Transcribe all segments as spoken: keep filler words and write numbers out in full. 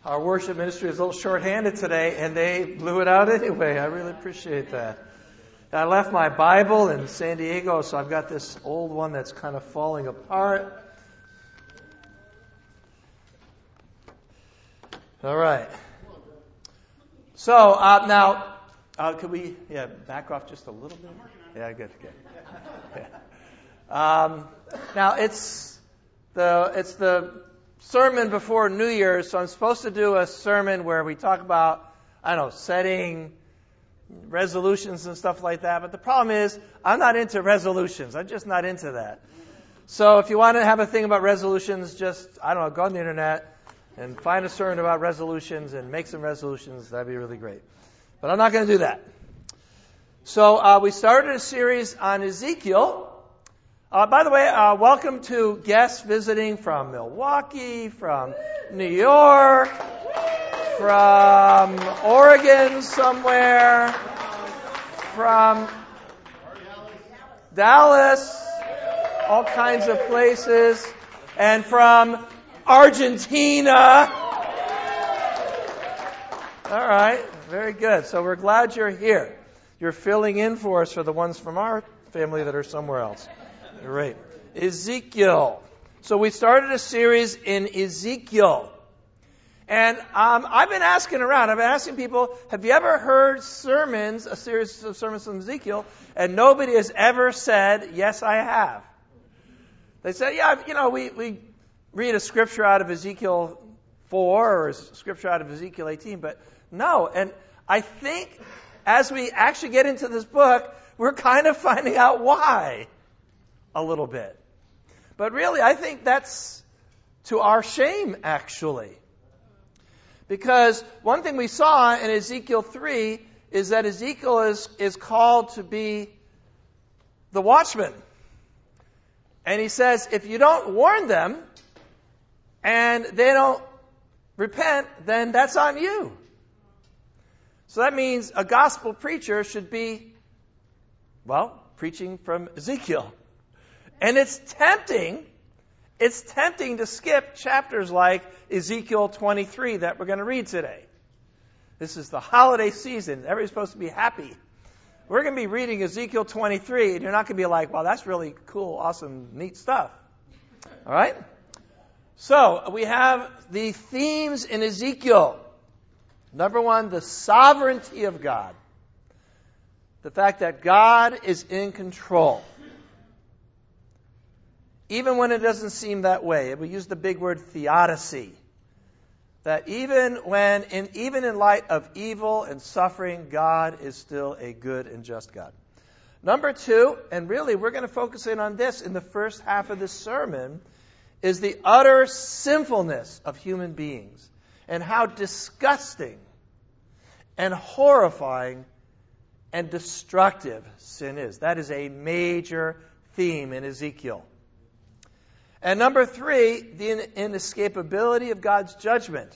Our worship ministry is a little short-handed today, and they blew it out anyway. I really appreciate that. I left my Bible in San Diego, so I've got this old one that's kind of falling apart. All right. So uh, now, uh, could we, yeah, back off just a little bit? Yeah, good, good. Yeah. Um, now it's the it's the sermon before New Year's, so I'm supposed to do a sermon where we talk about, I don't know, setting resolutions and stuff like that. But the problem is, I'm not into resolutions. I'm just not into that. So if you want to have a thing about resolutions, just, I don't know, go on the internet and find a sermon about resolutions and make some resolutions. That'd be really great. But I'm not going to do that. So uh, we started a series on Ezekiel. Uh, by the way, uh, welcome to guests visiting from Milwaukee, from New York, from Oregon somewhere, from Dallas, all kinds of places, and from Argentina. All right, very good. So we're glad you're here. You're filling in for us for the ones from our family that are somewhere else. Great. Ezekiel. So we started a series in Ezekiel. And um, I've been asking around. I've been asking people, have you ever heard sermons, a series of sermons from Ezekiel? And nobody has ever said, yes, I have. They said, yeah, you know, we, we read a scripture out of Ezekiel four or a scripture out of Ezekiel eighteen. But no. And I think as we actually get into this book, we're kind of finding out why. A little bit. But really, I think that's to our shame, actually. Because one thing we saw in Ezekiel three is that Ezekiel is, is called to be the watchman. And he says, if you don't warn them and they don't repent, then that's on you. So that means a gospel preacher should be, well, preaching from Ezekiel. And it's tempting, it's tempting to skip chapters like Ezekiel twenty-three that we're going to read today. This is the holiday season. Everybody's supposed to be happy. We're going to be reading Ezekiel twenty-three, and you're not going to be like, wow, that's really cool, awesome, neat stuff. All right? So, we have the themes in Ezekiel. Number one, the sovereignty of God. The fact that God is in control. Even when it doesn't seem that way. We use the big word theodicy. That even when, in, even in light of evil and suffering, God is still a good and just God. Number two, and really we're going to focus in on this in the first half of this sermon, is the utter sinfulness of human beings and how disgusting and horrifying and destructive sin is. That is a major theme in Ezekiel. And number three, the inescapability of God's judgment.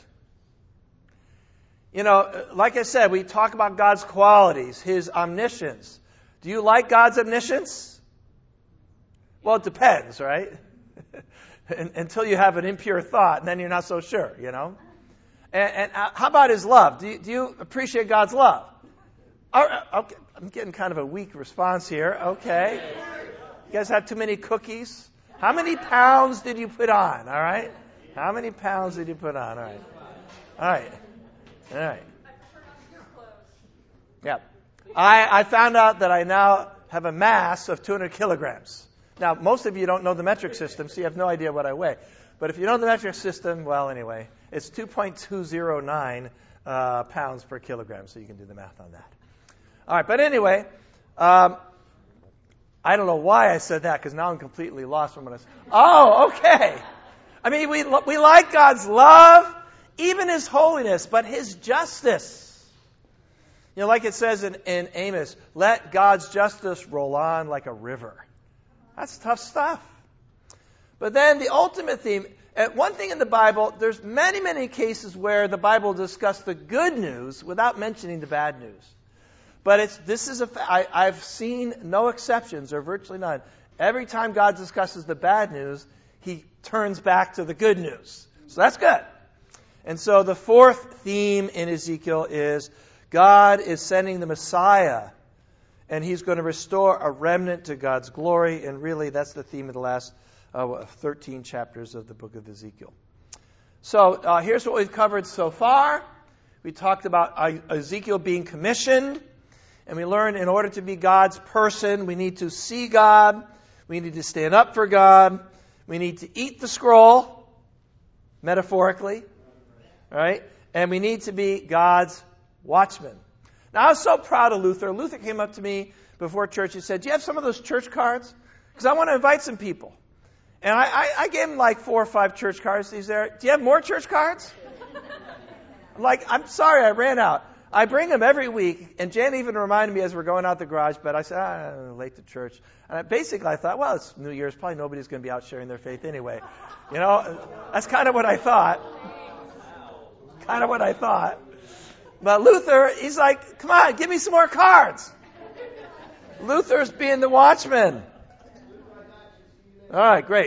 You know, like I said, we talk about God's qualities, His omniscience. Do you like God's omniscience? Well, it depends, right? Until you have an impure thought, and then you're not so sure, you know? And, and how about His love? Do you, do you appreciate God's love? Okay, I'm getting kind of a weak response here. Okay. You guys have too many cookies? How many pounds did you put on? All right? How many pounds did you put on? All right. All right. All right. Yeah. I, I found out that I now have a mass of two hundred kilograms. Now, most of you don't know the metric system, so you have no idea what I weigh. But if you know the metric system, well, anyway, it's two point two zero nine uh, pounds per kilogram, so you can do the math on that. All right. But anyway, um, I don't know why I said that, because now I'm completely lost from what I said. Oh, okay. I mean, we we like God's love, even His holiness, but His justice. You know, like it says in, in Amos, let God's justice roll on like a river. That's tough stuff. But then the ultimate theme, and one thing in the Bible, there's many, many cases where the Bible discusses the good news without mentioning the bad news. But it's this is a I, I've seen no exceptions or virtually none. Every time God discusses the bad news, He turns back to the good news. So that's good. And so the fourth theme in Ezekiel is God is sending the Messiah, and he's going to restore a remnant to God's glory. And really, that's the theme of the last uh, thirteen chapters of the book of Ezekiel. So uh, here's what we've covered so far. We talked about Ezekiel being commissioned, and we learned in order to be God's person, we need to see God, we need to stand up for God, we need to eat the scroll, metaphorically, right? And we need to be God's watchman. Now, I was so proud of Luther. Luther came up to me before church. He said, "Do you have some of those church cards? Because I want to invite some people." And I, I, I gave him like four or five church cards. He's there. "Do you have more church cards?" I'm like, "I'm sorry, I ran out." I bring them every week, and Jan even reminded me as we're going out the garage, but I said, ah, I'm late to church. And I, basically I thought, well, it's New Year's, probably nobody's going to be out sharing their faith anyway. You know, that's kind of what I thought. Kind of what I thought. But Luther, he's like, "Come on, give me some more cards." Luther's being the watchman. All right, great.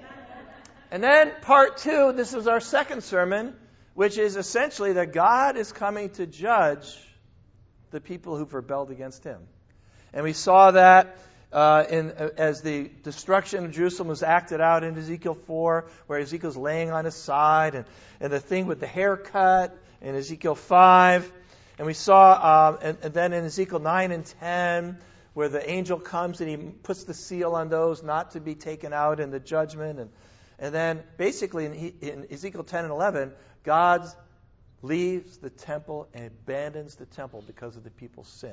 And then part two, this is our second sermon, which is essentially that God is coming to judge the people who've rebelled against him. And we saw that uh, in uh, as the destruction of Jerusalem was acted out in Ezekiel four, where Ezekiel's laying on his side, and, and the thing with the haircut in Ezekiel five. And we saw, uh, and, and then in Ezekiel nine and ten, where the angel comes and he puts the seal on those not to be taken out in the judgment. And, and then basically in, in Ezekiel ten and eleven, God leaves the temple and abandons the temple because of the people's sin.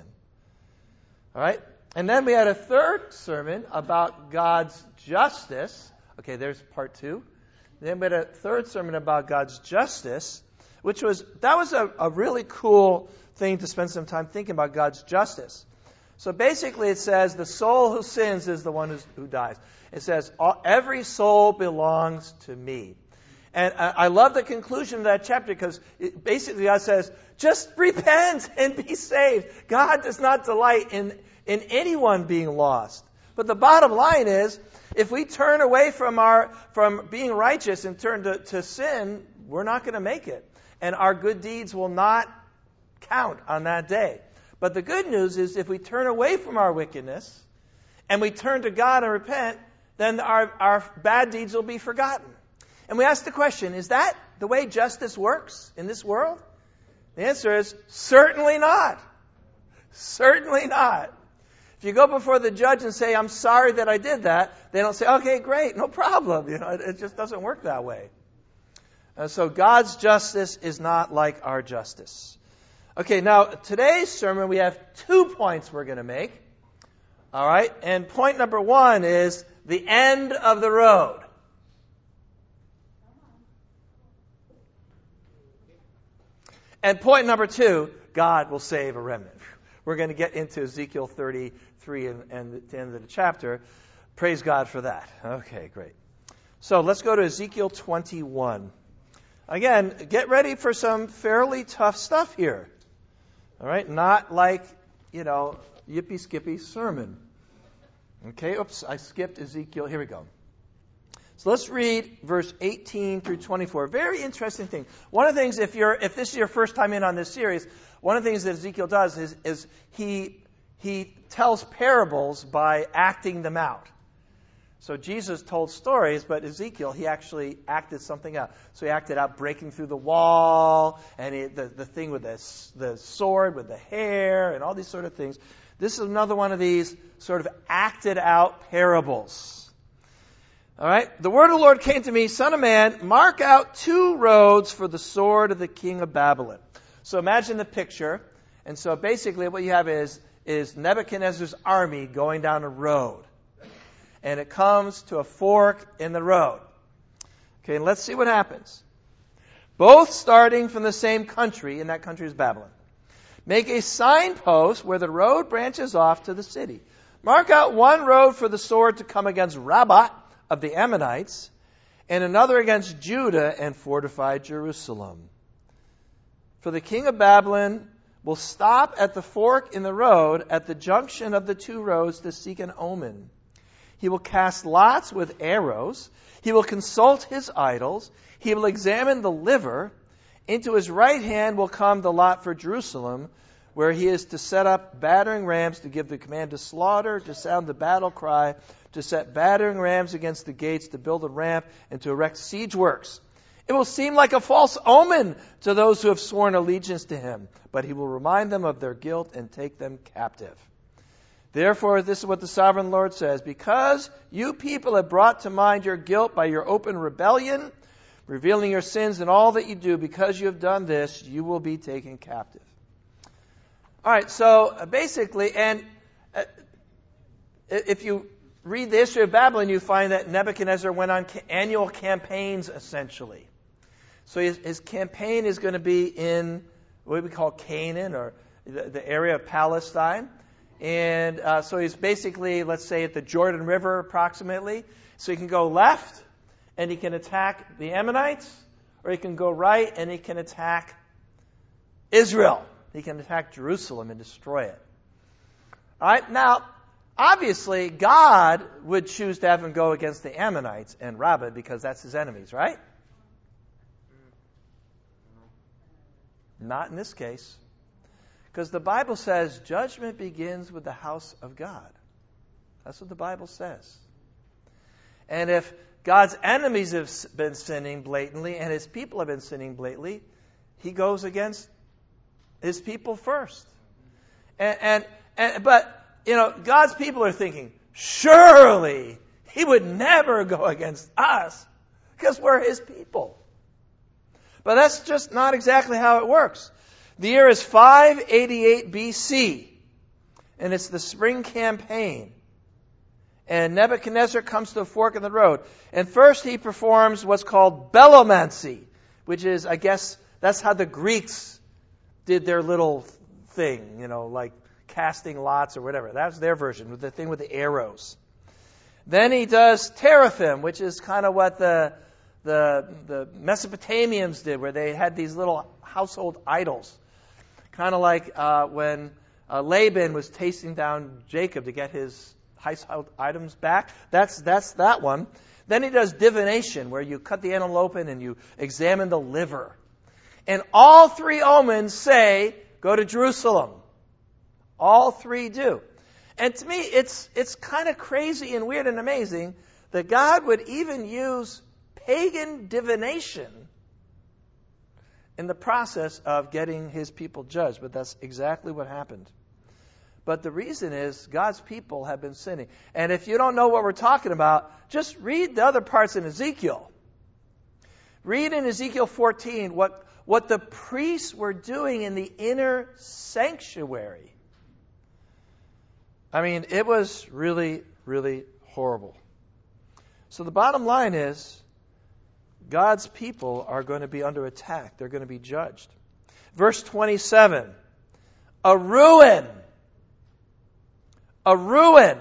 All right? And then we had a third sermon about God's justice. Okay, there's part two. Then we had a third sermon about God's justice, which was, that was a, a really cool thing to spend some time thinking about God's justice. So basically it says the soul who sins is the one who's, who dies. It says, every soul belongs to me. And I love the conclusion of that chapter because it, basically God says, just repent and be saved. God does not delight in, in anyone being lost. But the bottom line is, if we turn away from our from being righteous and turn to, to sin, we're not going to make it. And our good deeds will not count on that day. But the good news is if we turn away from our wickedness and we turn to God and repent, then our, our bad deeds will be forgotten. And we ask the question, is that the way justice works in this world? The answer is certainly not. Certainly not. If you go before the judge and say, "I'm sorry that I did that," they don't say, "Okay, great, no problem." You know, it, it just doesn't work that way. And so God's justice is not like our justice. Okay, now today's sermon we have two points we're going to make. All right, and point number one is the end of the road. And point number two, God will save a remnant. We're going to get into Ezekiel thirty-three and, and the end of the chapter. Praise God for that. Okay, great. So let's go to Ezekiel twenty-one. Again, get ready for some fairly tough stuff here. All right, not like, you know, yippee skippy sermon. Okay, oops, I skipped Ezekiel. Here we go. So let's read verse eighteen through twenty-four. Very interesting thing. One of the things, if you're if this is your first time in on this series, one of the things that Ezekiel does is, is he he tells parables by acting them out. So Jesus told stories, but Ezekiel, he actually acted something out. So he acted out breaking through the wall, and he, the, the thing with the, the sword, with the hair, and all these sort of things. This is another one of these sort of acted out parables. All right. The word of the Lord came to me, "Son of man, mark out two roads for the sword of the king of Babylon." So imagine the picture. And so basically what you have is, is Nebuchadnezzar's army going down a road. And it comes to a fork in the road. Okay, and let's see what happens. Both starting from the same country, and that country is Babylon. Make a signpost where the road branches off to the city. Mark out one road for the sword to come against Rabbah of the Ammonites, and another against Judah and fortify Jerusalem. For the king of Babylon will stop at the fork in the road at the junction of the two roads to seek an omen. He will cast lots with arrows. He will consult his idols. He will examine the liver, Into his right hand will come the lot for Jerusalem, where he is to set up battering rams, to give the command to slaughter, to sound the battle cry, to set battering rams against the gates, to build a ramp, and to erect siege works. It will seem like a false omen to those who have sworn allegiance to him, but he will remind them of their guilt and take them captive. Therefore, this is what the sovereign Lord says: because you people have brought to mind your guilt by your open rebellion, revealing your sins in all that you do, because you have done this, you will be taken captive. All right, so uh, basically, and uh, if you read the history of Babylon, you find that Nebuchadnezzar went on ca- annual campaigns, essentially. So his, his campaign is going to be in what we call Canaan, or the, the area of Palestine. And uh, so he's basically, let's say, at the Jordan River approximately. So he can go left, and he can attack the Ammonites, or he can go right, and he can attack Israel. He can attack Jerusalem and destroy it. All right, now, obviously, God would choose to have him go against the Ammonites and rob it because that's his enemies, right? Not in this case. Because the Bible says judgment begins with the house of God. That's what the Bible says. And if God's enemies have been sinning blatantly and his people have been sinning blatantly, he goes against his people first. And, and, and but, you know, God's people are thinking, surely he would never go against us because we're his people. But that's just not exactly how it works. The year is five eighty-eight B C, and it's the spring campaign. And Nebuchadnezzar comes to a fork in the road. And first he performs what's called bellomancy, which is, I guess, that's how the Greeks did their little thing, you know, like casting lots or whatever. That's their version, with the thing with the arrows. Then he does teraphim, which is kind of what the the the Mesopotamians did, where they had these little household idols. Kind of like uh, when uh, Laban was tasting down Jacob to get his household items back. That's that's that one. Then he does divination, where you cut the animal open and you examine the liver. And all three omens say, go to Jerusalem. All three do. And to me, it's it's kind of crazy and weird and amazing that God would even use pagan divination in the process of getting his people judged. But that's exactly what happened. But the reason is God's people have been sinning. And if you don't know what we're talking about, just read the other parts in Ezekiel. Read in Ezekiel fourteen what, what the priests were doing in the inner sanctuary. I mean, it was really, really horrible. So the bottom line is, God's people are going to be under attack. They're going to be judged. Verse twenty-seven. A ruin. A ruin.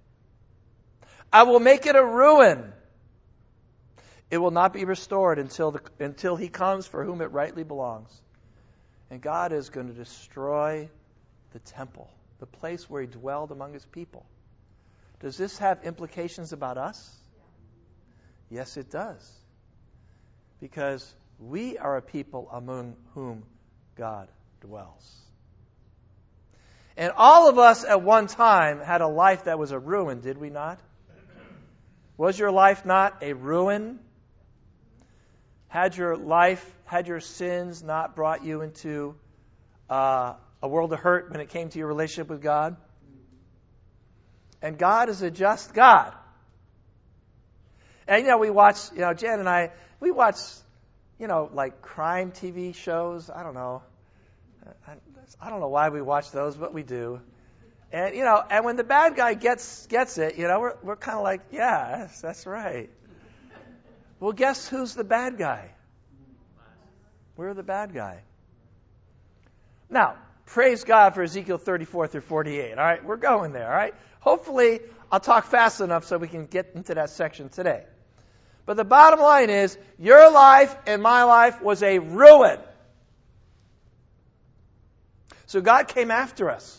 I will make it a ruin. It will not be restored until the, until he comes for whom it rightly belongs. And God is going to destroy the temple, the place where he dwelled among his people. Does this have implications about us? Yes, it does. Because we are a people among whom God dwells. And all of us at one time had a life that was a ruin, did we not? Was your life not a ruin? Had your life, had your sins not brought you into uh, a world of hurt when it came to your relationship with God? And God is a just God. And, you know, we watch, you know, Jan and I, we watch, you know, like crime T V shows. I don't know. I, I don't know why we watch those, but we do. And, you know, and when the bad guy gets gets it, you know, we're we're kind of like, yeah, that's, that's right. Well, guess who's the bad guy? We're the bad guy. Now, praise God for Ezekiel thirty-four through forty-eight. All right, we're going there. All right. Hopefully, I'll talk fast enough so we can get into that section today. But the bottom line is, your life and my life was a ruin. So God came after us.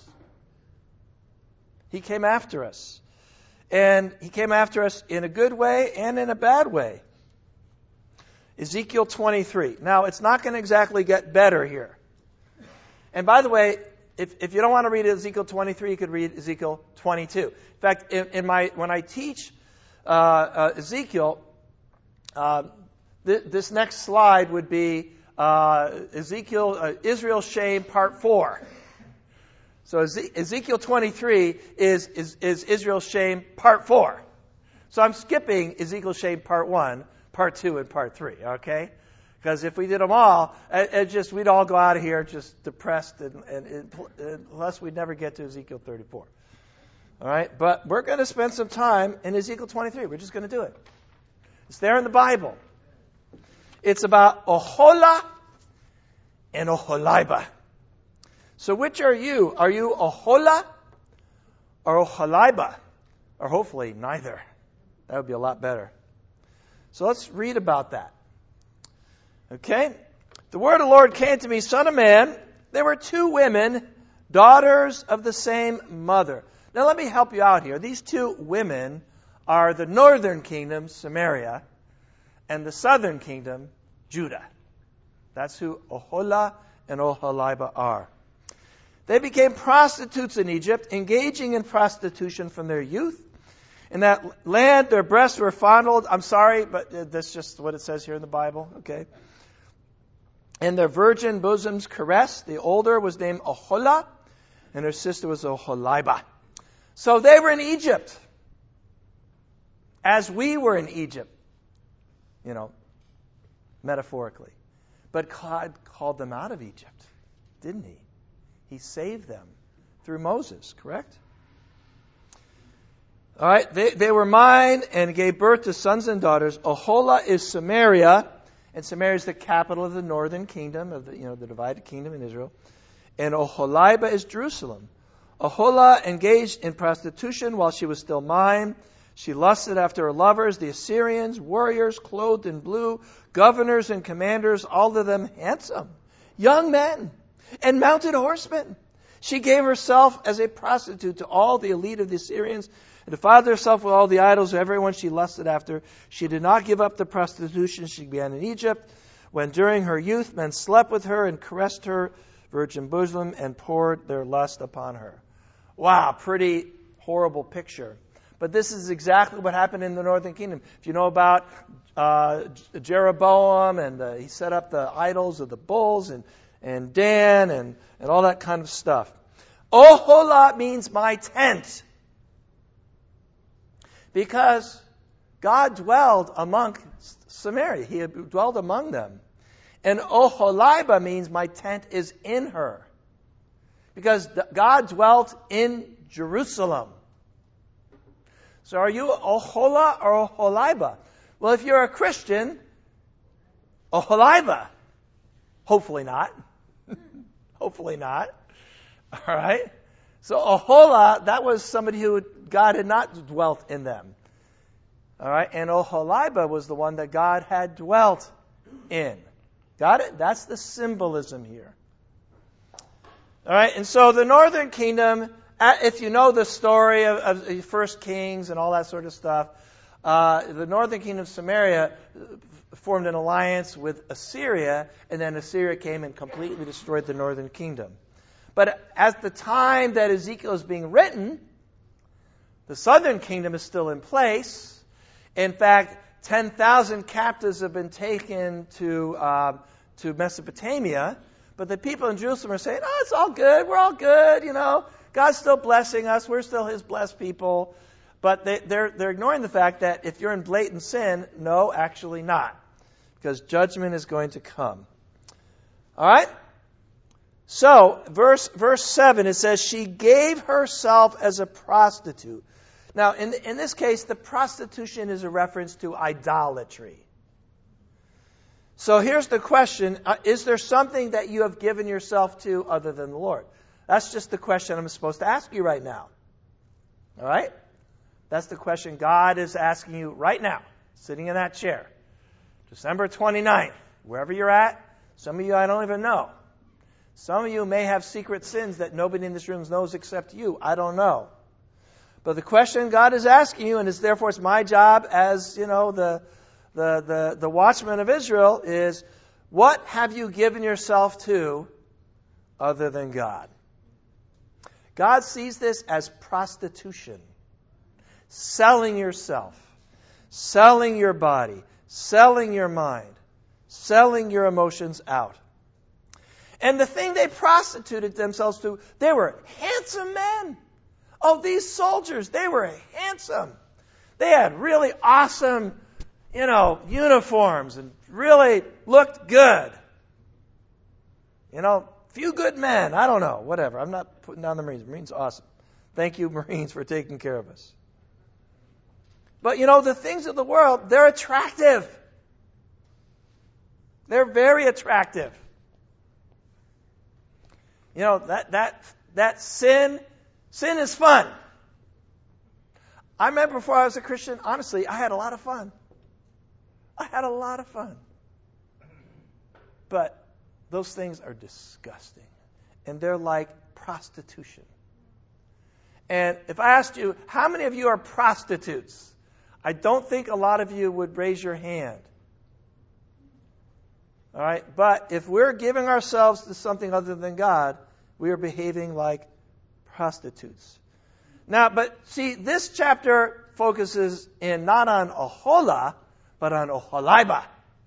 He came after us. And he came after us in a good way and in a bad way. Ezekiel twenty-three. Now, it's not going to exactly get better here. And by the way, if, if you don't want to read Ezekiel twenty-three, you could read Ezekiel twenty-two. In fact, in, in my when I teach uh, uh, Ezekiel, uh, th- this next slide would be uh, Ezekiel, uh, Israel's shame, part four. So Ezekiel twenty-three is, is, is Israel's shame, part four. So I'm skipping Ezekiel's shame, part one, part two, and part three, okay? Because if we did them all, it, it just we'd all go out of here just depressed, and, and, and unless we'd never get to Ezekiel thirty-four. All right? But we're going to spend some time in Ezekiel twenty-three. We're just going to do it. It's there in the Bible. It's about Oholah and Oholibah. So which are you? Are you Oholah or Oholibah? Or hopefully neither. That would be a lot better. So let's read about that. Okay? The word of the Lord came to me, son of man, there were two women, daughters of the same mother. Now let me help you out here. These two women are the northern kingdom, Samaria, and the southern kingdom, Judah. That's who Oholah and Oholibah are. They became prostitutes in Egypt, engaging in prostitution from their youth. In that land, their breasts were fondled. I'm sorry, but that's just what it says here in the Bible, okay? And their virgin bosoms caressed. The older was named Oholah, and her sister was Oholibah. So they were in Egypt, as we were in Egypt, you know, metaphorically. But God called them out of Egypt, didn't He? He saved them through Moses, correct? All right, they, they were mine and gave birth to sons and daughters. Oholah is Samaria, and Samaria is the capital of the northern kingdom, of the, you know, the divided kingdom in Israel. And Oholibah is Jerusalem. Oholah engaged in prostitution while she was still mine. She lusted after her lovers, the Assyrians, warriors clothed in blue, governors and commanders, all of them handsome, young men, and mounted horsemen. She gave herself as a prostitute to all the elite of the Assyrians, and defiled herself with all the idols of everyone she lusted after. She did not give up the prostitution she began in Egypt, when during her youth men slept with her and caressed her virgin bosom and poured their lust upon her. Wow, pretty horrible picture. But this is exactly what happened in the northern kingdom. If you know about uh, Jeroboam, and uh, he set up the idols of the bulls, and, and Dan, and, and all that kind of stuff. Oholah means my tent. Because God dwelled among Samaria. He dwelled among them. And Oholibah means my tent is in her. Because God dwelt in Jerusalem. So are you Oholah or Oholibah? Well, if you're a Christian, Oholibah. Hopefully not. Hopefully not. All right? So Oholah, that was somebody who God had not dwelt in them. All right? And Oholibah was the one that God had dwelt in. Got it? That's the symbolism here. All right? And so the northern kingdom, if you know the story of, of First Kings and all that sort of stuff, uh, the northern kingdom of Samaria formed an alliance with Assyria, and then Assyria came and completely destroyed the northern kingdom. But at the time that Ezekiel is being written, the southern kingdom is still in place. In fact, ten thousand captives have been taken to uh, to Mesopotamia, but the people in Jerusalem are saying, oh, it's all good, we're all good, you know. God's still blessing us, we're still His blessed people. But they, they're, they're ignoring the fact that if you're in blatant sin, no, actually not. Because judgment is going to come. All right? So, verse verse seven, it says, she gave herself as a prostitute. Now, in, in this case, the prostitution is a reference to idolatry. So here's the question. Uh, is there something that you have given yourself to other than the Lord? That's just the question I'm supposed to ask you right now. All right? That's the question God is asking you right now, sitting in that chair. December twenty-ninth, wherever you're at. Some of you I don't even know. Some of you may have secret sins that nobody in this room knows except you. I don't know. But the question God is asking you, and it's therefore it's my job as, you know, the the, the, the watchman of Israel is, what have you given yourself to other than God? God sees this as prostitution. Selling yourself. Selling your body. Selling your mind. Selling your emotions out. And the thing they prostituted themselves to, they were handsome men. Oh, these soldiers, they were handsome. They had really awesome, you know, uniforms and really looked good. You know, few good men. I don't know, whatever. I'm not putting down the Marines. Marines are awesome. Thank you, Marines, for taking care of us. But, you know, the things of the world, they're attractive. They're very attractive. You know, that that that sin, sin is fun. I remember before I was a Christian, honestly, I had a lot of fun. I had a lot of fun. But those things are disgusting. And they're like prostitution. And if I asked you, how many of you are prostitutes? I don't think a lot of you would raise your hand. All right? But if we're giving ourselves to something other than God, we are behaving like prostitutes. Now, but see, this chapter focuses in not on Oholah, but on Oholibah.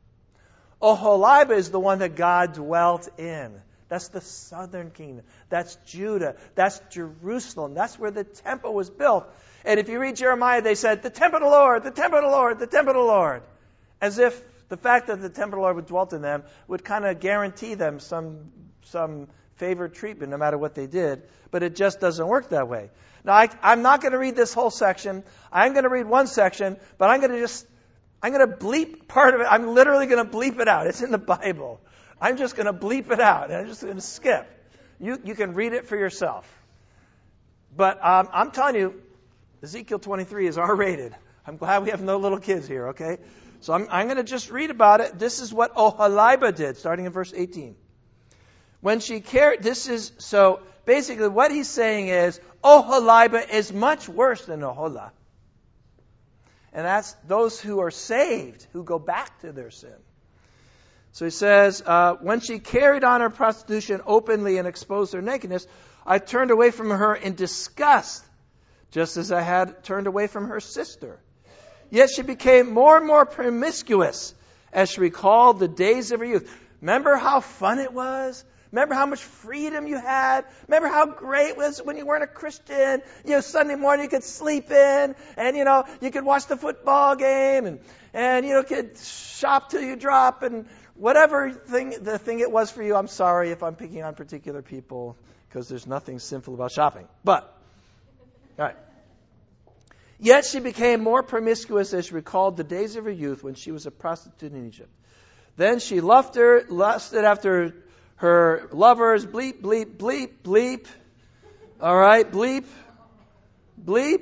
Oholibah is the one that God dwelt in. That's the southern kingdom. That's Judah. That's Jerusalem. That's where the temple was built. And if you read Jeremiah, they said, the temple of the Lord, the temple of the Lord, the temple of the Lord. As if the fact that the temple of the Lord dwelt in them would kind of guarantee them some, some favored treatment no matter what they did. But it just doesn't work that way. Now, I, I'm not going to read this whole section. I'm going to read one section, but I'm going to just, I'm going to bleep part of it. I'm literally going to bleep it out. It's in the Bible. I'm just going to bleep it out. And I'm just going to skip. You, you can read it for yourself. But um, I'm telling you, Ezekiel twenty-three is R-rated. I'm glad we have no little kids here, okay? So I'm, I'm going to just read about it. This is what Oholibah did, starting in verse eighteen. When she carried, this is, so basically what he's saying is, Oholibah is much worse than Oholah. And that's those who are saved, who go back to their sin. So he says, uh, when she carried on her prostitution openly and exposed her nakedness, I turned away from her in disgust, just as I had turned away from her sister. Yet she became more and more promiscuous as she recalled the days of her youth. Remember how fun it was? Remember how much freedom you had? Remember how great it was when you weren't a Christian? You know, Sunday morning you could sleep in, and, you know, you could watch the football game, and, and you know, could shop till you drop, and whatever thing the thing it was for you. I'm sorry if I'm picking on particular people, because there's nothing sinful about shopping. But, all right. Yet she became more promiscuous as she recalled the days of her youth when she was a prostitute in Egypt. Then she lusted, lusted after her lovers, bleep, bleep, bleep, bleep. All right, bleep, bleep.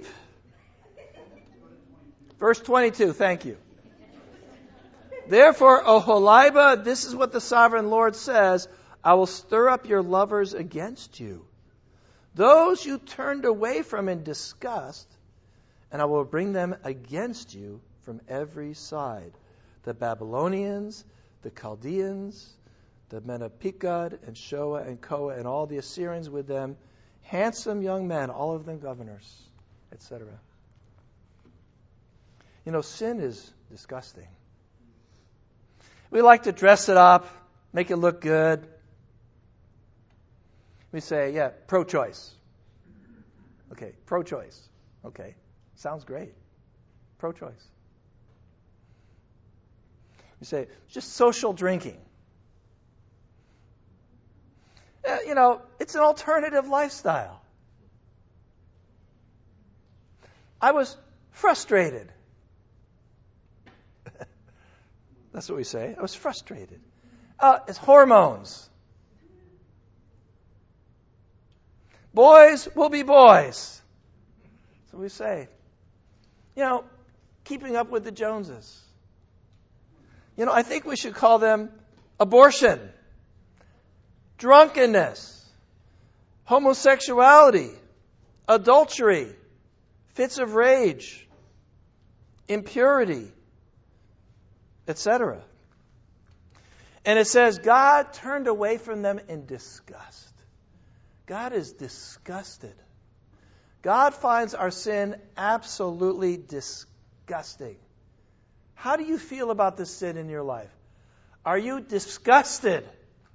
Verse twenty-two, thank you. Therefore, Oholibah, this is what the sovereign Lord says, I will stir up your lovers against you, those you turned away from in disgust, and I will bring them against you from every side. The Babylonians, the Chaldeans, the men of Pekod and Shoa and Koa and all the Assyrians with them, handsome young men, all of them governors, et cetera. You know, sin is disgusting. We like to dress it up, make it look good. We say, yeah, pro-choice. Okay, pro-choice. Okay, sounds great. Pro-choice. We say, just social drinking. Uh, you know, it's an alternative lifestyle. I was frustrated. That's what we say. I was frustrated. Uh, it's hormones. Boys will be boys. That's what we say. You know, keeping up with the Joneses. You know, I think we should call them abortion, drunkenness, homosexuality, adultery, fits of rage, impurity, et cetera. And it says, God turned away from them in disgust. God is disgusted. God finds our sin absolutely disgusting. How do you feel about this sin in your life? Are you disgusted?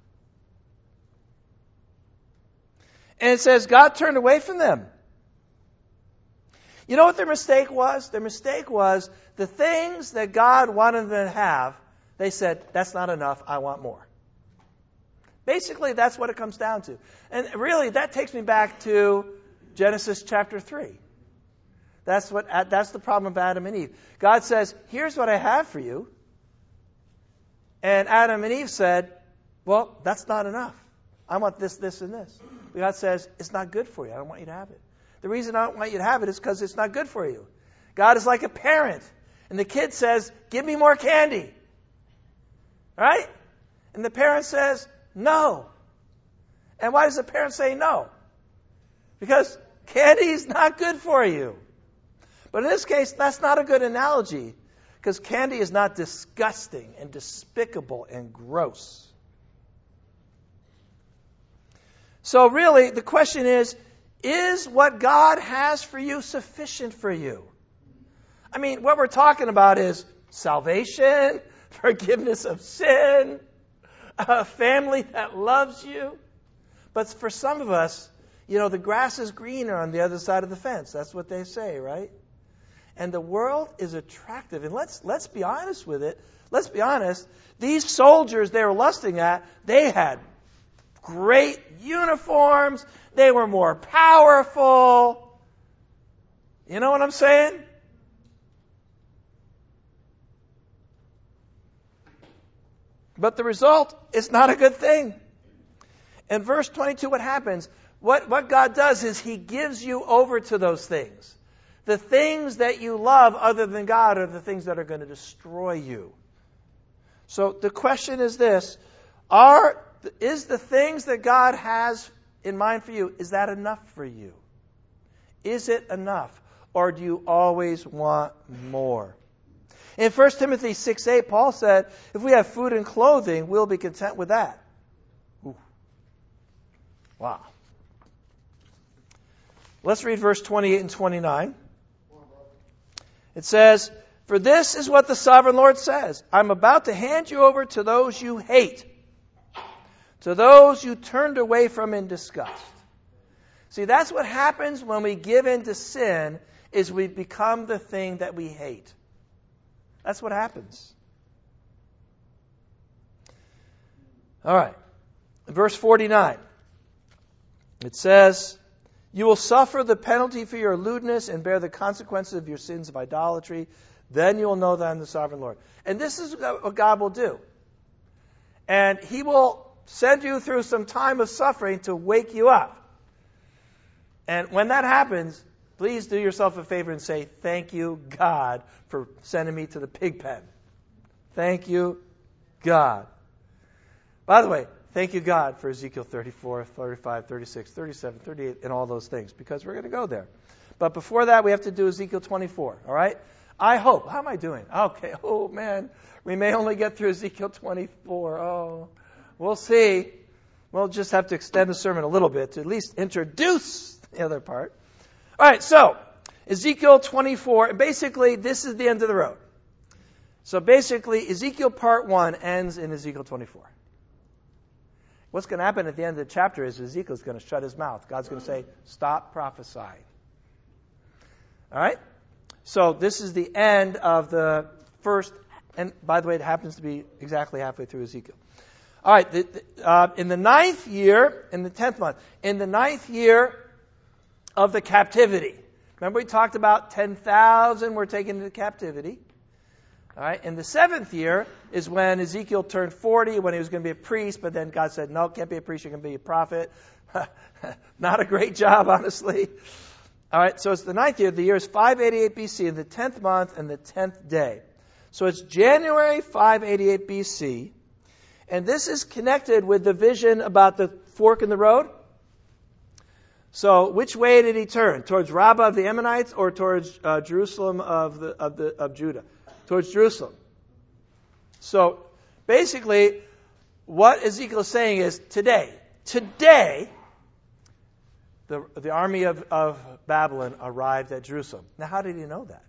And it says, God turned away from them. You know what their mistake was? Their mistake was the things that God wanted them to have, they said, that's not enough, I want more. Basically, that's what it comes down to. And really, that takes me back to Genesis chapter three. That's what. That's the problem of Adam and Eve. God says, here's what I have for you. And Adam and Eve said, well, that's not enough. I want this, this, and this. God says, it's not good for you. I don't want you to have it. The reason I don't want you to have it is because it's not good for you. God is like a parent. And the kid says, give me more candy. Right? And the parent says, no. And why does the parent say no? Because candy is not good for you. But in this case, that's not a good analogy. Because candy is not disgusting and despicable and gross. So really, the question is, is what God has for you sufficient for you? I mean, what we're talking about is salvation, forgiveness of sin, a family that loves you. But for some of us, you know, the grass is greener on the other side of the fence. That's what they say, right? And the world is attractive. And let's let's be honest with it. Let's be honest. These soldiers they were lusting at, they had great uniforms. They were more powerful. You know what I'm saying? But the result is not a good thing. In verse twenty-two, what happens? What, what God does is He gives you over to those things. The things that you love other than God are the things that are going to destroy you. So the question is this. Are, is the things that God has in mind for you, is that enough for you? Is it enough? Or do you always want more? In First Timothy six eight, Paul said, if we have food and clothing, we'll be content with that. Ooh. Wow. Let's read verse twenty-eight and twenty-nine. It says, for this is what the sovereign Lord says. I'm about to hand you over to those you hate, to those you turned away from in disgust. See, that's what happens when we give in to sin, is we become the thing that we hate. That's what happens. All right. Verse forty-nine. It says, you will suffer the penalty for your lewdness and bear the consequences of your sins of idolatry. Then you will know that I'm the sovereign Lord. And this is what God will do. And He will send you through some time of suffering to wake you up. And when that happens, please do yourself a favor and say, thank you, God, for sending me to the pig pen. Thank you, God. By the way, thank you, God, for Ezekiel thirty-four, thirty-five, thirty-six, thirty-seven, thirty-eight, and all those things, because we're going to go there. But before that, we have to do Ezekiel twenty-four, all right? I hope. How am I doing? Okay. Oh, man. We may only get through Ezekiel twenty-four. Oh, we'll see. We'll just have to extend the sermon a little bit to at least introduce the other part. All right, so Ezekiel twenty-four, basically this is the end of the road. So basically Ezekiel part one ends in Ezekiel twenty-four. What's going to happen at the end of the chapter is Ezekiel's going to shut his mouth. God's going to say, stop prophesying. All right? So this is the end of the first, and by the way, it happens to be exactly halfway through Ezekiel. All right, the, the, uh, in the ninth year, in the tenth month, in the ninth year of the captivity. Remember we talked about ten thousand were taken into captivity. All right, in the seventh year is when Ezekiel turned forty, when he was going to be a priest, but then God said, no, can't be a priest, you're going to be a prophet. Not a great job, honestly. All right, so it's the ninth year. The year is five eighty-eight B C, in the tenth month and the tenth day. So it's January five eighty-eight B C, and this is connected with the vision about the fork in the road. So, which way did he turn? Towards Rabbah of the Ammonites or towards uh, Jerusalem of the of the of Judah? Towards Jerusalem. So basically, what Ezekiel is saying is today, today, the, the army of, of Babylon arrived at Jerusalem. Now, how did he know that?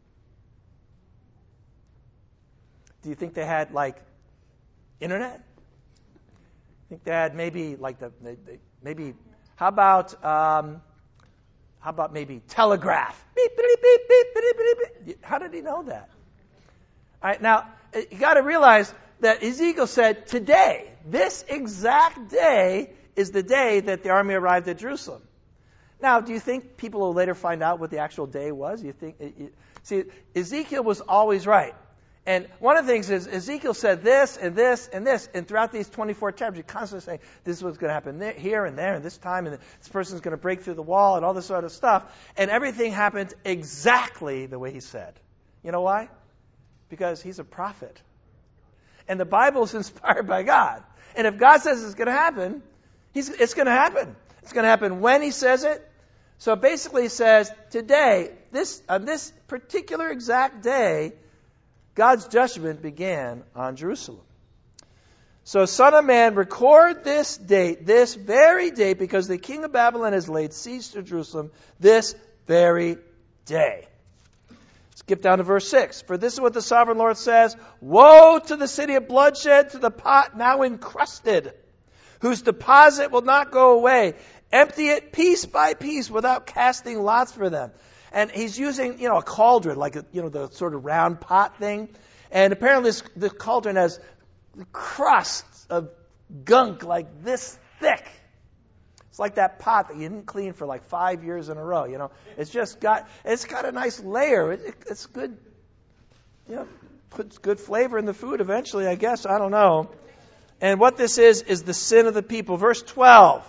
Do you think they had, like, internet? Think they had maybe, like, the, they, they, maybe, how about, um, how about maybe telegraph? Beep, beep, beep, beep, beep, beep, beep. How did he know that? All right, now, you got to realize that Ezekiel said today, this exact day is the day that the army arrived at Jerusalem. Now, do you think people will later find out what the actual day was? You think? You, see, Ezekiel was always right. And one of the things is Ezekiel said this and this and this, and throughout these twenty-four chapters, he constantly saying this is what's going to happen there, here and there and this time, and this person's going to break through the wall and all this sort of stuff. And everything happened exactly the way he said. You know why? Because he's a prophet. And the Bible is inspired by God. And if God says it's going to happen, he's, it's going to happen. It's going to happen when he says it. So basically he says, today, this on this particular exact day, God's judgment began on Jerusalem. So, Son of Man, record this date, this very date, because the king of Babylon has laid siege to Jerusalem this very day. Skip down to verse six. For this is what the sovereign Lord says, woe to the city of bloodshed, to the pot now encrusted, whose deposit will not go away. Empty it piece by piece without casting lots for them. And he's using, you know, a cauldron, like a, you know, the sort of round pot thing. And apparently this, the cauldron has crusts of gunk like this thick. It's like that pot that you didn't clean for like five years in a row, you know. It's just got, it's got a nice layer. It, it, it's good, you know, puts good flavor in the food eventually, I guess. I don't know. And what this is, is the sin of the people. Verse twelve.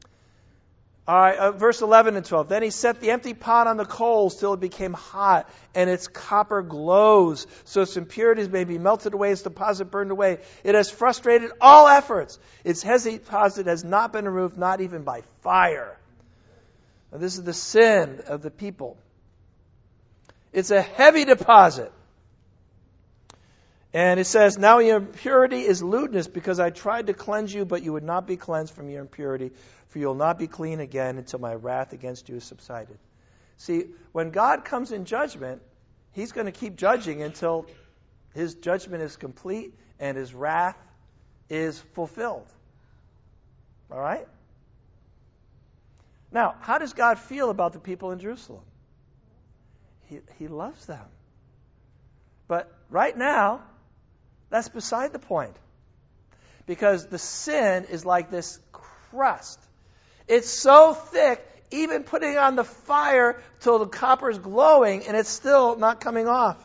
All right, uh, verse eleven and twelve. Then he set the empty pot on the coals till it became hot, and its copper glows, so its impurities may be melted away, its deposit burned away. It has frustrated all efforts. Its heavy deposit has not been removed, not even by fire. Now, this is the sin of the people. It's a heavy deposit. And it says, now your impurity is lewdness, because I tried to cleanse you, but you would not be cleansed from your impurity, for you will not be clean again until my wrath against you is subsided. See, when God comes in judgment, he's going to keep judging until his judgment is complete and his wrath is fulfilled. All right? Now, how does God feel about the people in Jerusalem? He, he loves them. But right now, that's beside the point. Because the sin is like this crust. It's so thick, even putting it on the fire till the copper is glowing, and it's still not coming off.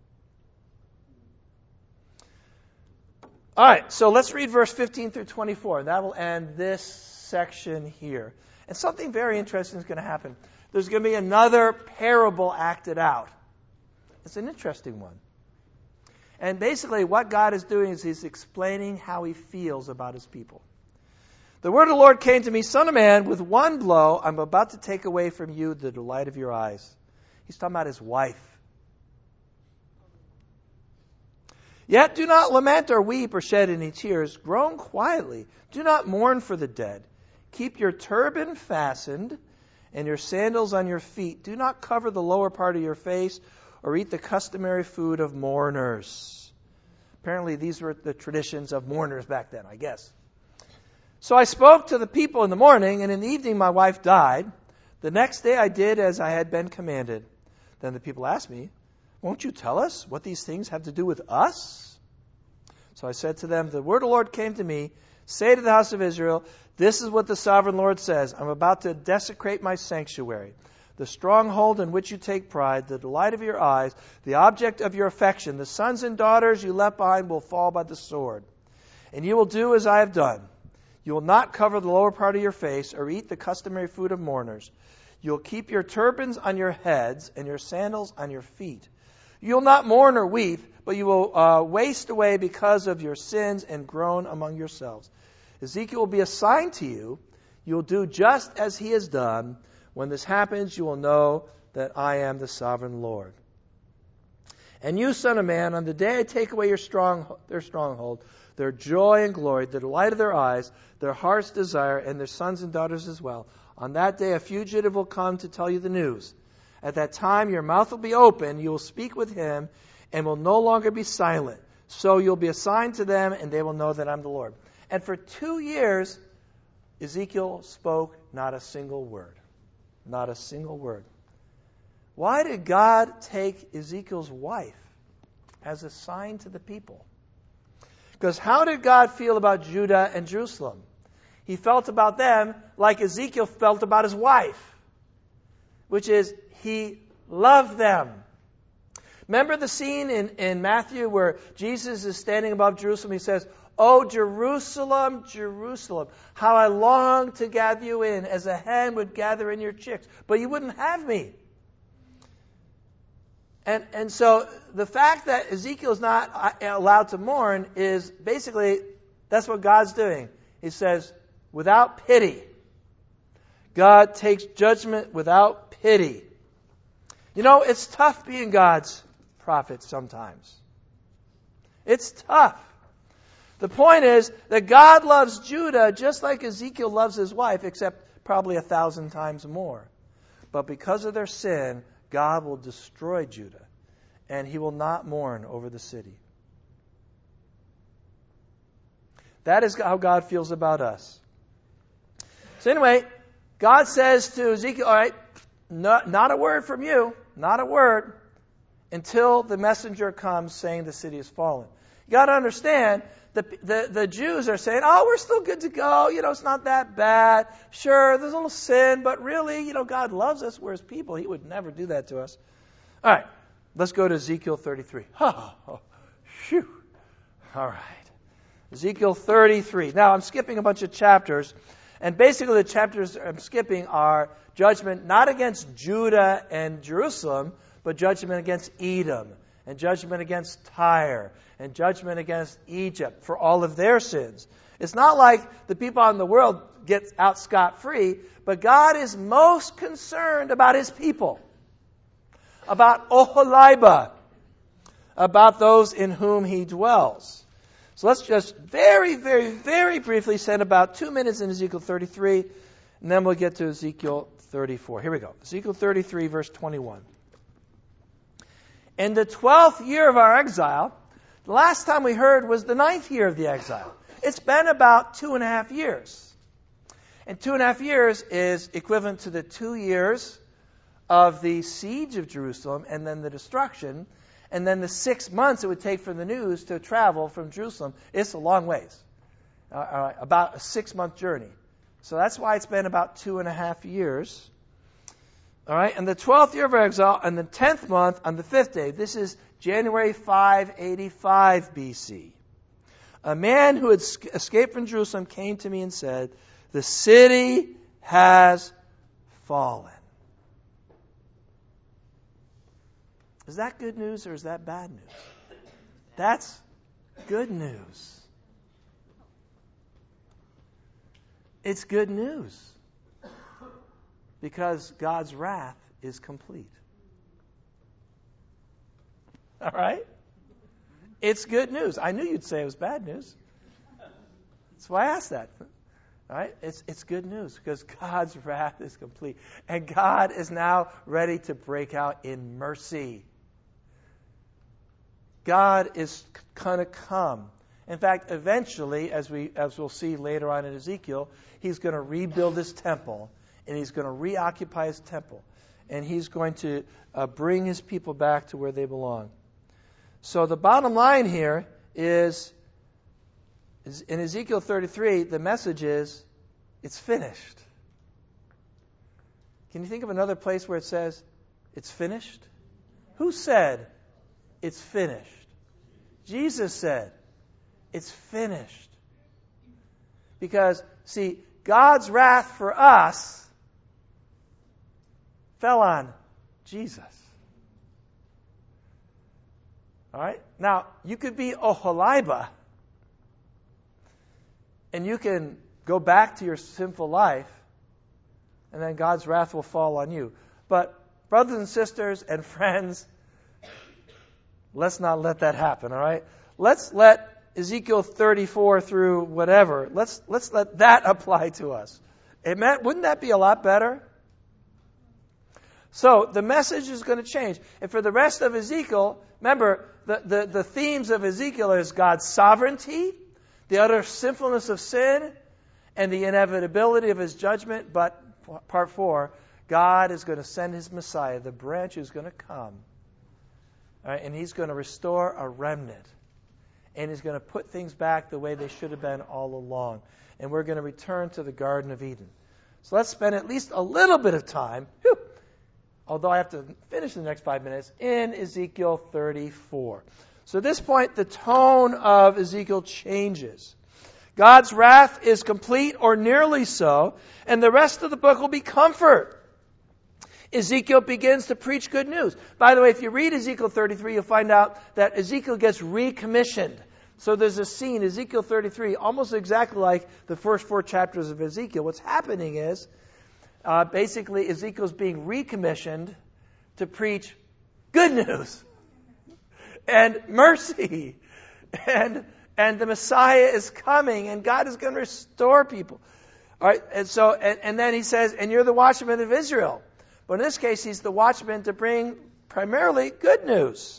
All right, so let's read verse fifteen through twenty-four. That will end this section here. And something very interesting is going to happen. There's going to be another parable acted out. It's an interesting one. And basically what God is doing is he's explaining how he feels about his people. The word of the Lord came to me, Son of man, with one blow I'm about to take away from you the delight of your eyes. He's talking about his wife. Yet do not lament or weep or shed any tears. Groan quietly. Do not mourn for the dead. Keep your turban fastened and your sandals on your feet. Do not cover the lower part of your face or eat the customary food of mourners. Apparently these were the traditions of mourners back then, I guess. So I spoke to the people in the morning, and in the evening my wife died. The next day I did as I had been commanded. Then the people asked me, won't you tell us what these things have to do with us? So I said to them, the word of the Lord came to me, say to the house of Israel, this is what the sovereign Lord says, I'm about to desecrate my sanctuary, the stronghold in which you take pride, the delight of your eyes, the object of your affection. The sons and daughters you left behind will fall by the sword. And you will do as I have done. You will not cover the lower part of your face or eat the customary food of mourners. You will keep your turbans on your heads and your sandals on your feet. You will not mourn or weep, but you will uh, waste away because of your sins and groan among yourselves. Ezekiel will be a sign to you. You will do just as he has done. When this happens, you will know that I am the sovereign Lord. And you, son of man, on the day I take away your strong, their stronghold, their joy and glory, the delight of their eyes, their heart's desire, and their sons and daughters as well, on that day a fugitive will come to tell you the news. At that time your mouth will be open, you will speak with him, and will no longer be silent. So you'll be assigned to them, and they will know that I'm the Lord. And for two years, Ezekiel spoke not a single word. Not a single word. Why did God take Ezekiel's wife as a sign to the people? Because how did God feel about Judah and Jerusalem? He felt about them like Ezekiel felt about his wife, which is he loved them. Remember the scene in, in Matthew where Jesus is standing above Jerusalem? He says, "Oh, Jerusalem, Jerusalem, how I long to gather you in as a hen would gather in your chicks, but you wouldn't have me." And and so the fact that Ezekiel is not allowed to mourn is basically, that's what God's doing. He says, without pity. God takes judgment without pity. You know, it's tough being God's prophet sometimes. It's tough. The point is that God loves Judah just like Ezekiel loves his wife, except probably a thousand times more. But because of their sin, God will destroy Judah, and he will not mourn over the city. That is how God feels about us. So anyway, God says to Ezekiel, all right, not, not a word from you, not a word, until the messenger comes saying the city is fallen. You got to understand, the, the, the Jews are saying, oh, we're still good to go, you know, it's not that bad. Sure, there's a little sin, but really, you know, God loves us, we're his people. He would never do that to us. All right, let's go to Ezekiel thirty-three. Oh, oh, phew. All right. Ezekiel thirty-three. Now, I'm skipping a bunch of chapters, and basically the chapters I'm skipping are judgment not against Judah and Jerusalem, but judgment against Edom, and judgment against Tyre, and judgment against Egypt for all of their sins. It's not like the people in the world get out scot-free, but God is most concerned about his people, about Oholibah, about those in whom he dwells. So let's just very, very, very briefly spend about two minutes in Ezekiel thirty-three, and then we'll get to Ezekiel thirty-four. Here we go. Ezekiel thirty-three, verse twenty-one. In the twelfth year of our exile, the last time we heard was the ninth year of the exile. It's been about two and a half years. And two and a half years is equivalent to the two years of the siege of Jerusalem and then the destruction, and then the six months it would take for the news to travel from Jerusalem. It's a long ways, uh, uh, about a six-month journey. So that's why it's been about two and a half years. All right, and the twelfth year of our exile, and the tenth month, on the fifth day. This is January five eighty-five B C. A man who had escaped from Jerusalem came to me and said, "The city has fallen." Is that good news or is that bad news? That's good news. It's good news because God's wrath is complete. All right? It's good news. I knew you'd say it was bad news. That's why I asked that. All right? It's, it's good news because God's wrath is complete. And God is now ready to break out in mercy. God is going to come. In fact, eventually, as we as we'll see later on in Ezekiel, he's going to rebuild his temple, and he's going to reoccupy his temple, and he's going to uh, bring his people back to where they belong. So the bottom line here is, is in Ezekiel thirty-three, the message is, it's finished. Can you think of another place where it says, it's finished? Who said, it's finished? Jesus said, it's finished. Because, see, God's wrath for us fell on Jesus. All right? Now, you could be Oholibah, and you can go back to your sinful life, and then God's wrath will fall on you. But, brothers and sisters and friends, Let's not let that happen, all right? Let's let Ezekiel thirty-four through whatever, let's let's let that apply to us. Amen? Wouldn't that be a lot better? So the message is going to change. And for the rest of Ezekiel, remember, the, the, the themes of Ezekiel is God's sovereignty, the utter sinfulness of sin, and the inevitability of his judgment. But part four, God is going to send his Messiah, the branch is going to come. All right, and he's going to restore a remnant. And he's going to put things back the way they should have been all along. And we're going to return to the Garden of Eden. So let's spend at least a little bit of time, whew, although I have to finish in the next five minutes, in Ezekiel thirty-four. So at this point, the tone of Ezekiel changes. God's wrath is complete, or nearly so, and the rest of the book will be comfort. Ezekiel begins to preach good news. By the way, if you read Ezekiel thirty-three, you'll find out that Ezekiel gets recommissioned. So there's a scene, Ezekiel thirty-three, almost exactly like the first four chapters of Ezekiel. What's happening is, uh, basically, Ezekiel's being recommissioned to preach good news and mercy. And, and the Messiah is coming, and God is going to restore people. All right, and so, and, and then he says, and you're the watchman of Israel. But in this case, he's the watchman to bring primarily good news.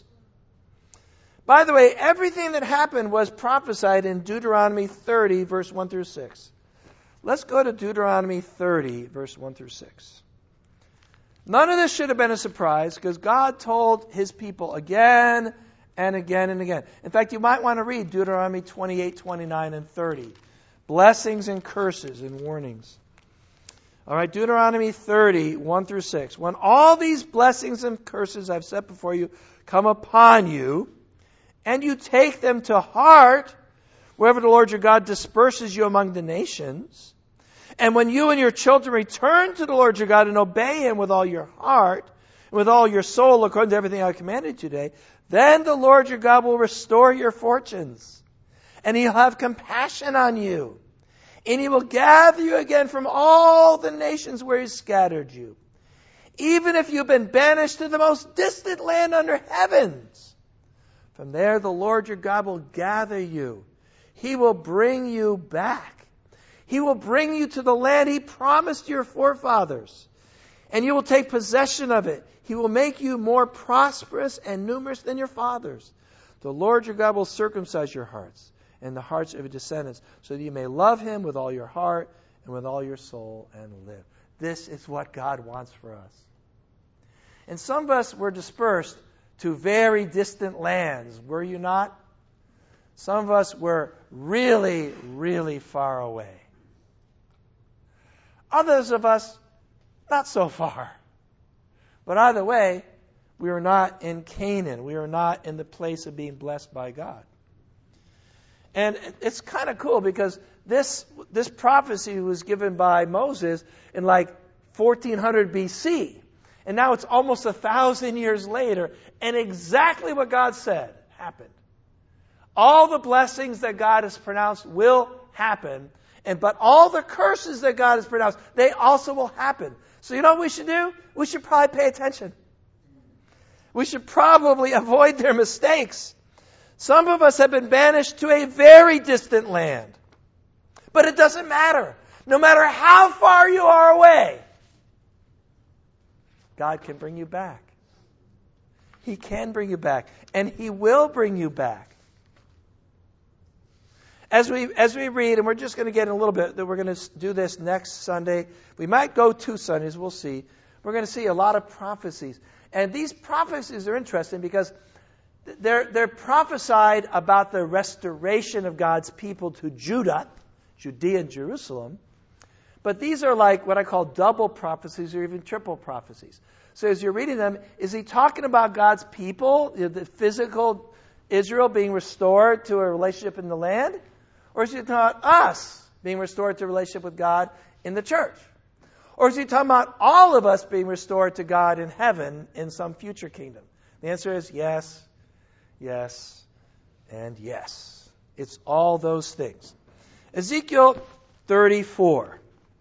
By the way, everything that happened was prophesied in Deuteronomy thirty, verse one through six. Let's go to Deuteronomy thirty, verse one through six. None of this should have been a surprise because God told his people again and again and again. In fact, you might want to read Deuteronomy twenty-eight, twenty-nine, and thirty. Blessings and curses and warnings. All right, Deuteronomy thirty, one through six. When all these blessings and curses I've set before you come upon you, and you take them to heart, wherever the Lord your God disperses you among the nations, and when you and your children return to the Lord your God and obey him with all your heart, and with all your soul, according to everything I commanded you today, then the Lord your God will restore your fortunes, and he'll have compassion on you. And he will gather you again from all the nations where he scattered you. Even if you've been banished to the most distant land under heavens. From there the Lord your God will gather you. He will bring you back. He will bring you to the land he promised your forefathers. And you will take possession of it. He will make you more prosperous and numerous than your fathers. The Lord your God will circumcise your hearts and the hearts of your descendants, so that you may love him with all your heart and with all your soul and live. This is what God wants for us. And some of us were dispersed to very distant lands, were you not? Some of us were really, really far away. Others of us, not so far. But either way, we are not in Canaan. We are not in the place of being blessed by God. And it's kind of cool because this this prophecy was given by Moses in like fourteen hundred B C. And now it's almost a thousand years later. And exactly what God said happened. All the blessings that God has pronounced will happen. And but all the curses that God has pronounced, they also will happen. So you know what we should do? We should probably pay attention. We should probably avoid their mistakes. Some of us have been banished to a very distant land. But it doesn't matter. No matter how far you are away, God can bring you back. He can bring you back. And he will bring you back. As we as we read, and we're just going to get in a little bit, that we're going to do this next Sunday. We might go two Sundays, we'll see. We're going to see a lot of prophecies. And these prophecies are interesting because They're, they're prophesied about the restoration of God's people to Judah, Judea and Jerusalem. But these are like what I call double prophecies or even triple prophecies. So as you're reading them, is he talking about God's people, the physical Israel being restored to a relationship in the land? Or is he talking about us being restored to a relationship with God in the church? Or is he talking about all of us being restored to God in heaven in some future kingdom? The answer is yes. Yes, and yes. It's all those things. Ezekiel thirty-four.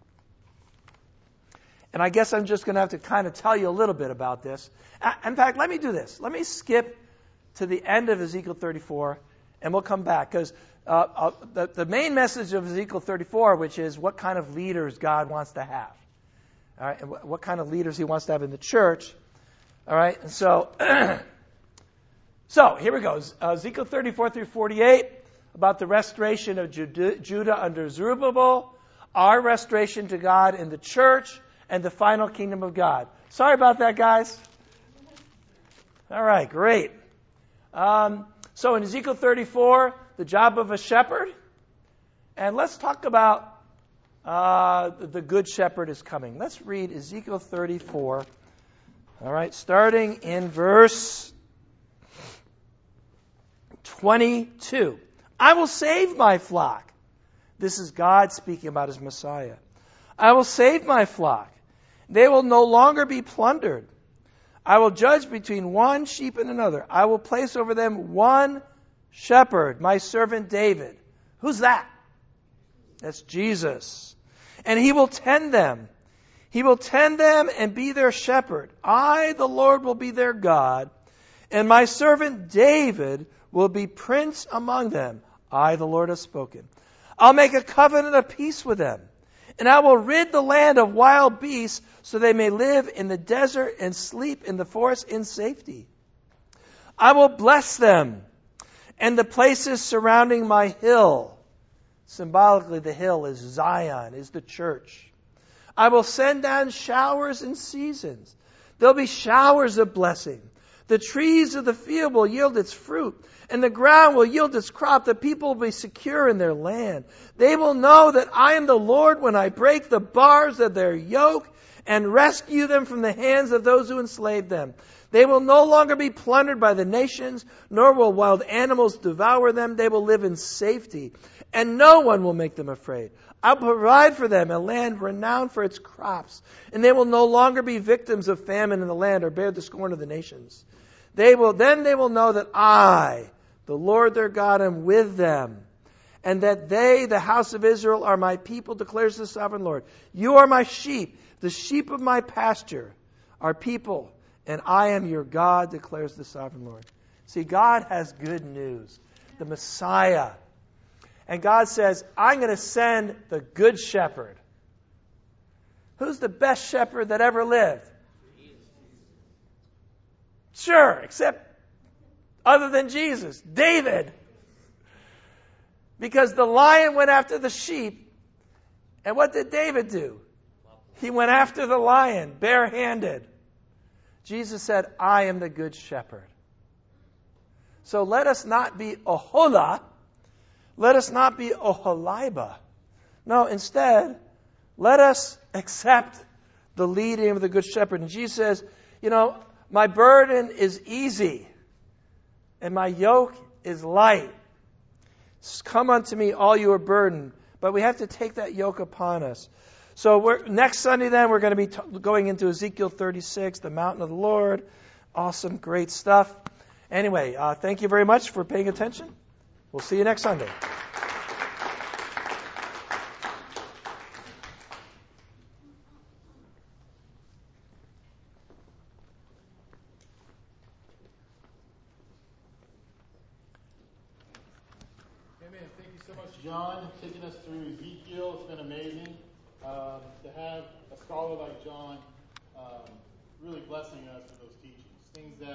And I guess I'm just going to have to kind of tell you a little bit about this. In fact, let me do this. Let me skip to the end of Ezekiel thirty-four, and we'll come back. Because uh, uh, the, the main message of Ezekiel thirty-four, which is what kind of leaders God wants to have. All right, and what, what kind of leaders he wants to have in the church. All right, and so, so here we go. Uh, Ezekiel thirty-four through forty-eight, about the restoration of Judah, Judah under Zerubbabel, our restoration to God in the church, and the final kingdom of God. Sorry about that, guys. All right, great. Um, so in Ezekiel thirty-four, the job of a shepherd. And let's talk about uh, the good shepherd is coming. Let's read Ezekiel thirty-four. All right, starting in verse twenty-two. I will save my flock. This is God speaking about his Messiah. I will save my flock. They will no longer be plundered. I will judge between one sheep and another. I will place over them one shepherd, my servant David. Who's that? That's Jesus. And he will tend them. He will tend them and be their shepherd. I, the Lord, will be their God. And my servant David will be prince among them. I, the Lord, have spoken. I'll make a covenant of peace with them. And I will rid the land of wild beasts so they may live in the desert and sleep in the forest in safety. I will bless them and the places surrounding my hill. Symbolically, the hill is Zion, is the church. I will send down showers in seasons. There'll be showers of blessing. The trees of the field will yield its fruit, and the ground will yield its crop. The people will be secure in their land. They will know that I am the Lord when I break the bars of their yoke and rescue them from the hands of those who enslaved them. They will no longer be plundered by the nations, nor will wild animals devour them. They will live in safety, and no one will make them afraid. I'll provide for them a land renowned for its crops, and they will no longer be victims of famine in the land or bear the scorn of the nations. They will, then they will know that I, the Lord their God, am with them, and that they, the house of Israel, are my people, declares the sovereign Lord. You are my sheep, the sheep of my pasture, are people, and I am your God, declares the sovereign Lord. See, God has good news. The Messiah. And God says, I'm going to send the good shepherd. Who's the best shepherd that ever lived? Sure, except other than Jesus, David. Because the lion went after the sheep. And what did David do? He went after the lion, barehanded. Jesus said, I am the good shepherd. So let us not be Ohola. Let us not be Oholiba. No, instead, let us accept the leading of the good shepherd. And Jesus says, you know, my burden is easy, and my yoke is light. Come unto me, all you are burdened. But we have to take that yoke upon us. So we're, next Sunday then, we're going to be t- going into Ezekiel thirty-six, the mountain of the Lord. Awesome, great stuff. Anyway, uh, thank you very much for paying attention. We'll see you next Sunday. John, taking us through Ezekiel. It's been amazing um, to have a scholar like John um, really blessing us with those teachings. Things that